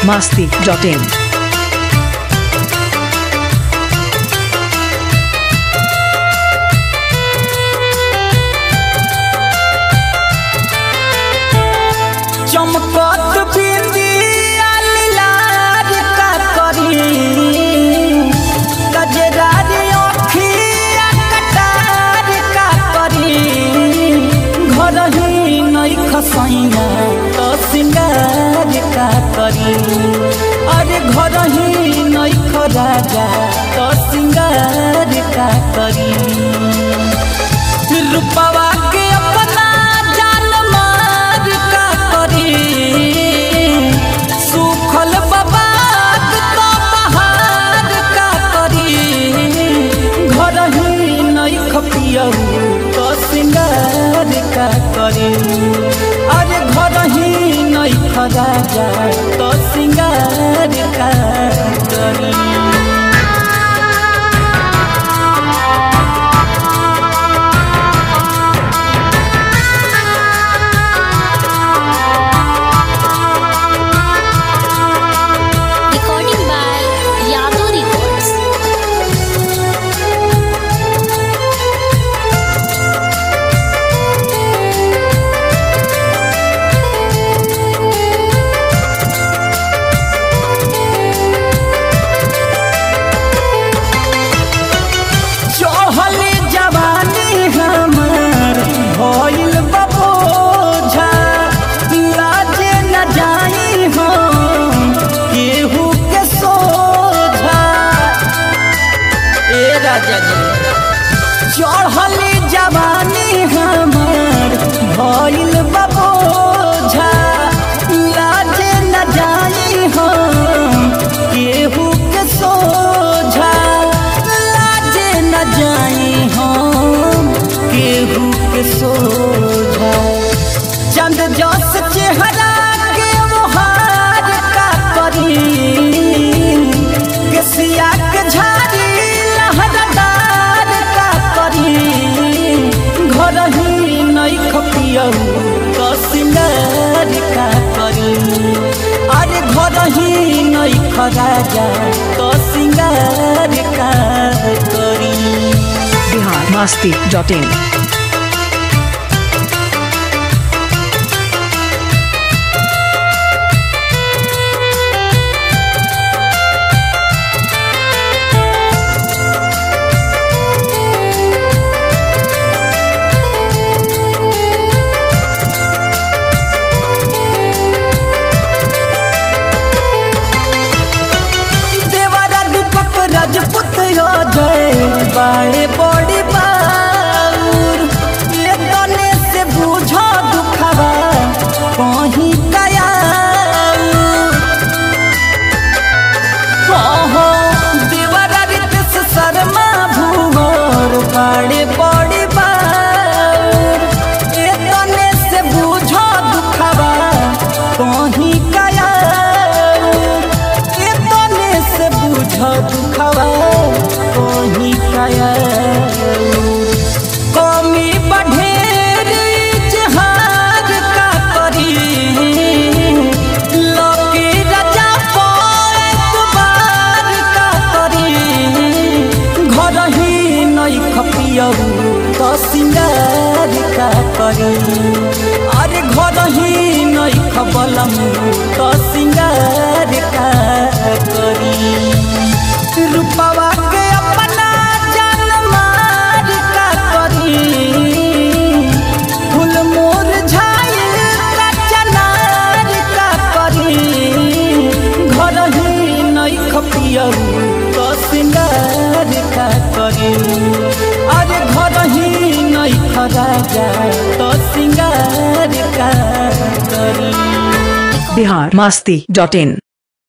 biharmasti.in चमकत बिंदिया लीलार का करी गजरारी अखिया कटार का करी घर ही नहीं खसैया तो सिंगार का करी अरे घर ही नहीं खराजा तो सिंगार का करी रूपवा के अपना जान मार का करी सुखल बबाद तो बहार का करी घर ही नहीं खपियऊ तो सिंगार का करी अरे घर ही नहीं खराजा तो सिंगार का करी चढ़ली जवानी हमार भइल बबोझा लाजे न जाई हम केहू के सोझा लाजे न जाई हम केहू के सोझा चंद जस चेहरा के मोहार का करी केसिया के झाड़ी लहरदार का करी घर ही नहीं खपियऊ तो सिंगार का करी अरे घर ही नहीं खराजा तो सिंगार का करी biharmasti.in राजपूत जय बाए बड़ी बाउर ये तने से बुझो दुखवा कहीं गया हो देवरा रितेश शर्मा भूवर बाड़े बड़ी बाउर ये तने से बुझो दुखवा कहीं गया ये तने से बुझो दुखवा कहीं गया कमी बढ़ेर जहाज का करी लकी राजा बार का करी घर ही नहीं खपियऊ तो सिंगार का करी अरे घर ही नहीं खबलमू तो सिंगार का करी रूपवा के अपना जान मार का करी फूल मोर झाई का चनार का करी घर ही नहीं खपियऊ तो सिंगार का करी अरे घर ही नहीं खराजा तो सिंगार का करी biharmasti.in